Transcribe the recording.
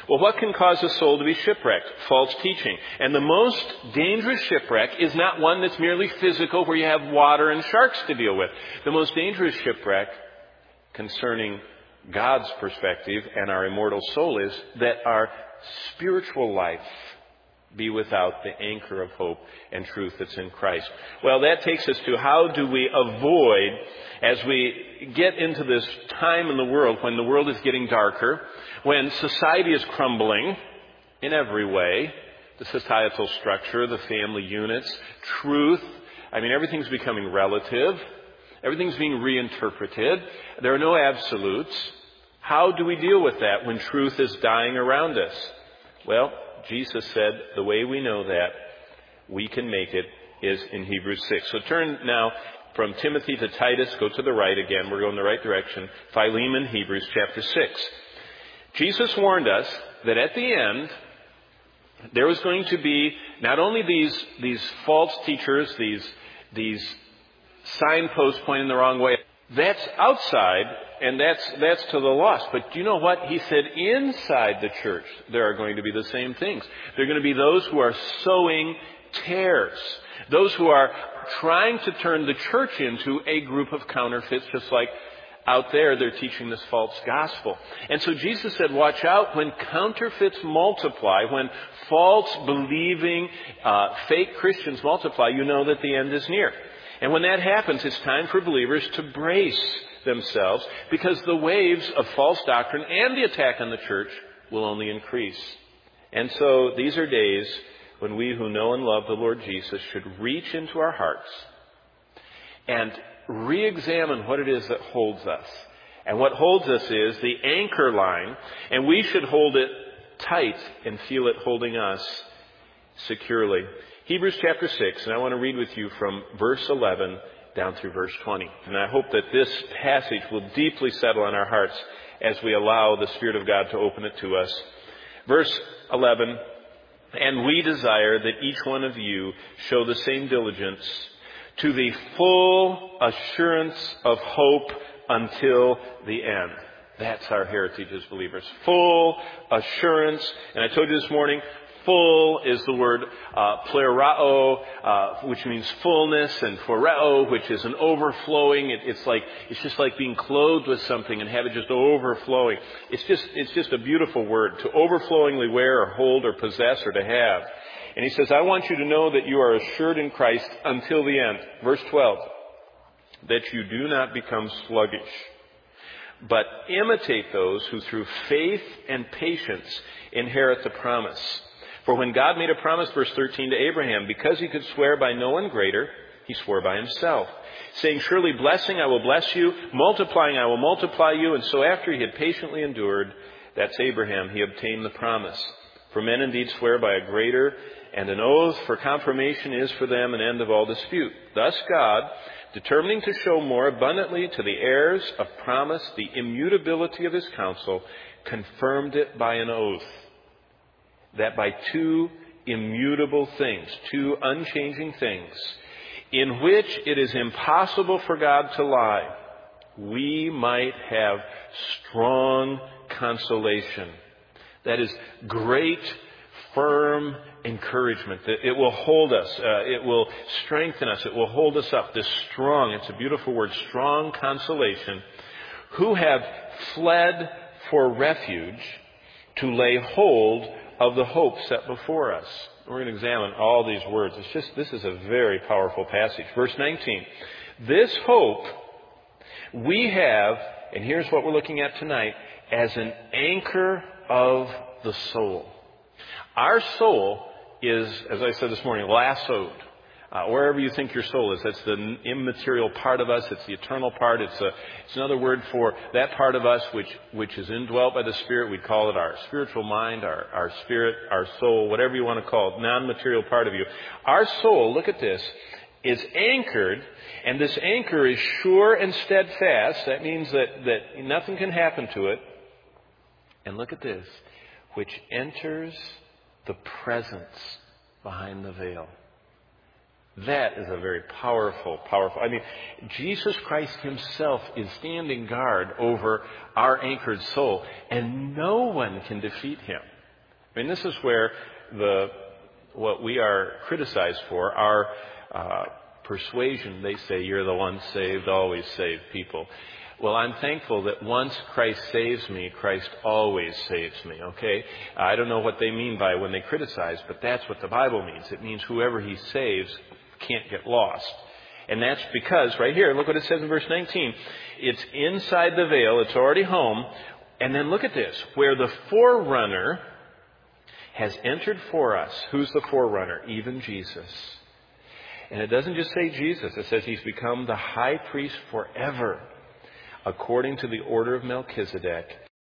Well, what can cause a soul to be shipwrecked? False teaching. And the most dangerous shipwreck is not one that's merely physical where you have water and sharks to deal with. The most dangerous shipwreck concerning God's perspective and our immortal soul is that our spiritual life be without the anchor of hope and truth that's in Christ. Well, that takes us to how do we avoid, as we get into this time in the world when the world is getting darker, when society is crumbling in every way, the societal structure, the family units, truth. I mean, everything's becoming relative. Everything's being reinterpreted. There are no absolutes. How do we deal with that when truth is dying around us? Well, Jesus said the way we know that we can make it is in Hebrews 6. So turn now from Timothy to Titus. Go to the right again. We're going the right direction. Philemon, Hebrews chapter 6. Jesus warned us that at the end, there was going to be not only these false teachers, these signposts pointing the wrong way. That's outside, and that's to the lost. But do you know what? He said inside the church, there are going to be the same things. There are going to be those who are sowing tares. Those who are trying to turn the church into a group of counterfeits, just like out there they're teaching this false gospel. And so Jesus said, watch out when counterfeits multiply, when false believing fake Christians multiply, you know that the end is near. And when that happens, it's time for believers to brace themselves, because the waves of false doctrine and the attack on the church will only increase. And so these are days when we who know and love the Lord Jesus should reach into our hearts and re-examine what it is that holds us. And what holds us is the anchor line, and we should hold it tight and feel it holding us securely. Hebrews chapter 6, and I want to read with you from verse 11 down through verse 20. And I hope that this passage will deeply settle on our hearts as we allow the Spirit of God to open it to us. Verse 11, and we desire that each one of you show the same diligence to the full assurance of hope until the end. That's our heritage as believers. Full assurance. And I told you this morning, full is the word plerao, which means fullness, and phoreo, which is an overflowing. It's just like being clothed with something and have it just overflowing. It's just a beautiful word, to overflowingly wear or hold or possess or to have. And he says, I want you to know that you are assured in Christ until the end. Verse 12, that you do not become sluggish, but imitate those who through faith and patience inherit the promise. For when God made a promise, verse 13, to Abraham, because he could swear by no one greater, he swore by himself, saying, surely blessing I will bless you, multiplying I will multiply you. And so after he had patiently endured, that's Abraham, he obtained the promise. For men indeed swear by a greater, and an oath for confirmation is for them an end of all dispute. Thus God, determining to show more abundantly to the heirs of promise the immutability of his counsel, confirmed it by an oath, that by two immutable things, two unchanging things, in which it is impossible for God to lie, we might have strong consolation. That is great, firm encouragement. It will hold us. It will strengthen us. It will hold us up. This strong, it's a beautiful word, strong consolation, who have fled for refuge to lay hold of the hope set before us. We're going to examine all these words. This is a very powerful passage. Verse 19. This hope we have, and here's what we're looking at tonight, as an anchor of the soul. Our soul is, as I said this morning, lassoed. Wherever you think your soul is, that's the immaterial part of us. It's the eternal part. It's another word for that part of us which is indwelt by the Spirit. We call it our spiritual mind, our spirit, our soul, whatever you want to call it, non-material part of you. Our soul, look at this, is anchored, and this anchor is sure and steadfast. That means that nothing can happen to it. And look at this, which enters the presence behind the veil. That is a very powerful. I mean, Jesus Christ himself is standing guard over our anchored soul, and no one can defeat him. I mean, this is where what we are criticized for, our persuasion, they say, you're the once saved, always saved people. Well, I'm thankful that once Christ saves me, Christ always saves me, okay? I don't know what they mean by when they criticize, but that's what the Bible means. It means whoever he saves can't get lost. And that's because, right here, look what it says in verse 19. It's inside the veil, it's already home. And then look at this, where the forerunner has entered for us. Who's the forerunner? Even Jesus. And it doesn't just say Jesus, it says he's become the high priest forever, according to the order of Melchizedek.